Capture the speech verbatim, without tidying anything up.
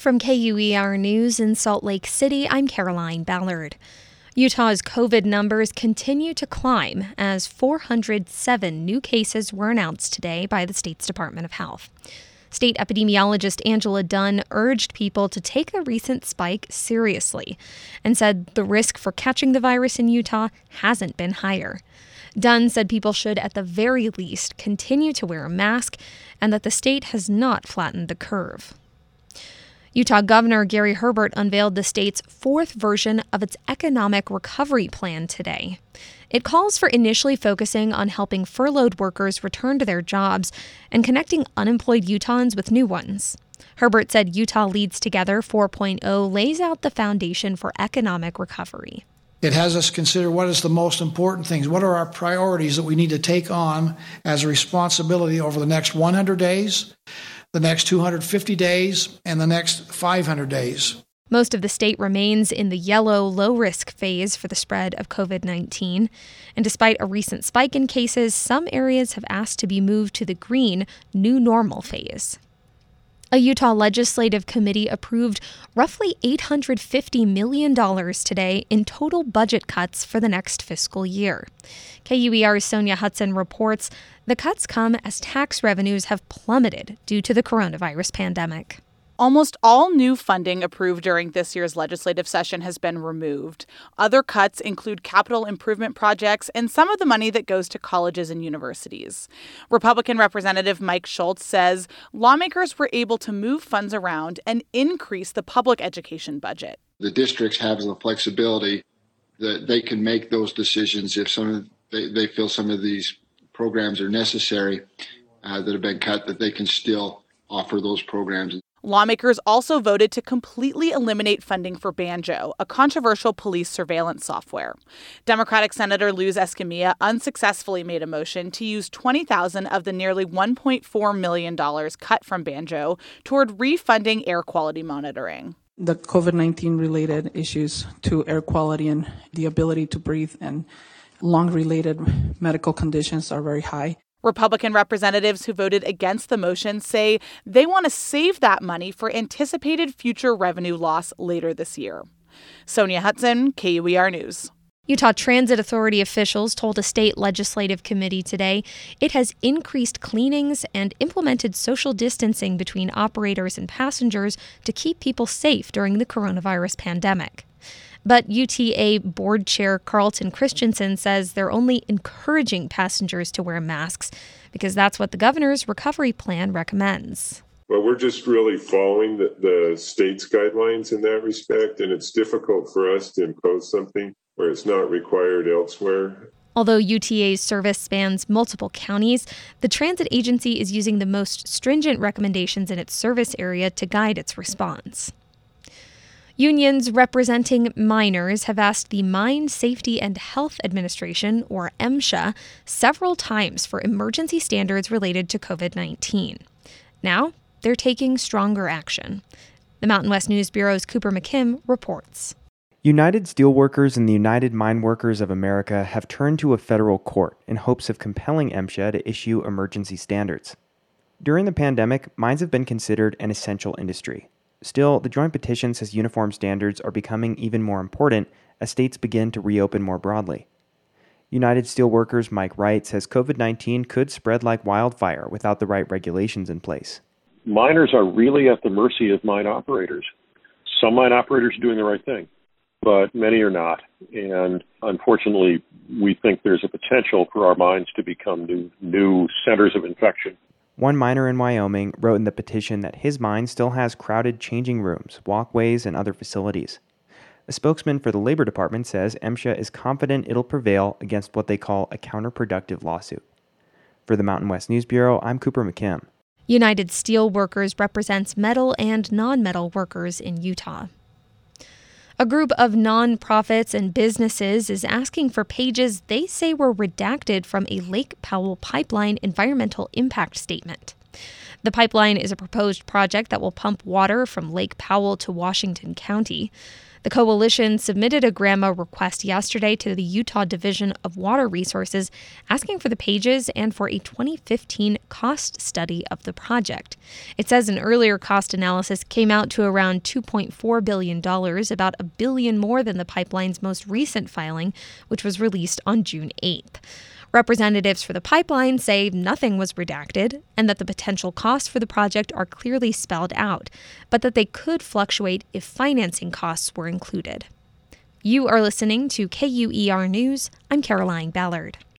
From K U E R News in Salt Lake City, I'm Caroline Ballard. Utah's COVID numbers continue to climb as four hundred seven new cases were announced today by the state's Department of Health. State epidemiologist Angela Dunn urged people to take the recent spike seriously and said the risk for catching the virus in Utah hasn't been higher. Dunn said people should, at the very least, continue to wear a mask and that the state has not flattened the curve. Utah Governor Gary Herbert unveiled the state's fourth version of its economic recovery plan today. It calls for initially focusing on helping furloughed workers return to their jobs and connecting unemployed Utahns with new ones. Herbert said Utah Leads Together four point oh lays out the foundation for economic recovery. It has us consider what is the most important things. What are our priorities that we need to take on as a responsibility over the next one hundred days, the next two hundred fifty days, and the next five hundred days. Most of the state remains in the yellow, low-risk phase for the spread of COVID nineteen. And despite a recent spike in cases, some areas have asked to be moved to the green, new normal phase. A Utah legislative committee approved roughly eight hundred fifty million dollars today in total budget cuts for the next fiscal year. K U E R's Sonia Hudson reports the cuts come as tax revenues have plummeted due to the coronavirus pandemic. Almost all new funding approved during this year's legislative session has been removed. Other cuts include capital improvement projects and some of the money that goes to colleges and universities. Republican Representative Mike Schultz says lawmakers were able to move funds around and increase the public education budget. The districts have the flexibility that they can make those decisions if some of they, they feel some of these programs are necessary uh, that have been cut, that they can still offer those programs. Lawmakers also voted to completely eliminate funding for Banjo, a controversial police surveillance software. Democratic Senator Luz Escamilla unsuccessfully made a motion to use twenty thousand dollars of the nearly one point four million dollars cut from Banjo toward refunding air quality monitoring. The COVID nineteen related issues to air quality and the ability to breathe and lung-related medical conditions are very high. Republican representatives who voted against the motion say they want to save that money for anticipated future revenue loss later this year. Sonia Hudson, K U E R News. Utah Transit Authority officials told a state legislative committee today it has increased cleanings and implemented social distancing between operators and passengers to keep people safe during the coronavirus pandemic. But U T A Board Chair Carlton Christensen says they're only encouraging passengers to wear masks because that's what the governor's recovery plan recommends. Well, we're just really following the, the state's guidelines in that respect, and it's difficult for us to impose something where it's not required elsewhere. Although U T A's service spans multiple counties, the transit agency is using the most stringent recommendations in its service area to guide its response. Unions representing miners have asked the Mine Safety and Health Administration, or MSHA, several times for emergency standards related to COVID nineteen. Now, they're taking stronger action. The Mountain West News Bureau's Cooper McKim reports. United Steelworkers and the United Mine Workers of America have turned to a federal court in hopes of compelling MSHA to issue emergency standards. During the pandemic, mines have been considered an essential industry. Still, the joint petition says uniform standards are becoming even more important as states begin to reopen more broadly. United Steelworkers Mike Wright says COVID nineteen could spread like wildfire without the right regulations in place. Miners are really at the mercy of mine operators. Some mine operators are doing the right thing, but many are not. And unfortunately, we think there's a potential for our mines to become new, new centers of infection. One miner in Wyoming wrote in the petition that his mine still has crowded changing rooms, walkways, and other facilities. A spokesman for the Labor Department says MSHA is confident it'll prevail against what they call a counterproductive lawsuit. For the Mountain West News Bureau, I'm Cooper McKim. United Steelworkers represents metal and non-metal workers in Utah. A group of nonprofits and businesses is asking for pages they say were redacted from a Lake Powell Pipeline environmental impact statement. The pipeline is a proposed project that will pump water from Lake Powell to Washington County. The coalition submitted a GRAMA request yesterday to the Utah Division of Water Resources, asking for the pages and for a twenty fifteen cost study of the project. It says an earlier cost analysis came out to around two point four billion dollars, about a billion more than the pipeline's most recent filing, which was released on June eighth. Representatives for the pipeline say nothing was redacted and that the potential costs for the project are clearly spelled out, but that they could fluctuate if financing costs were included. You are listening to K U E R News. I'm Caroline Ballard.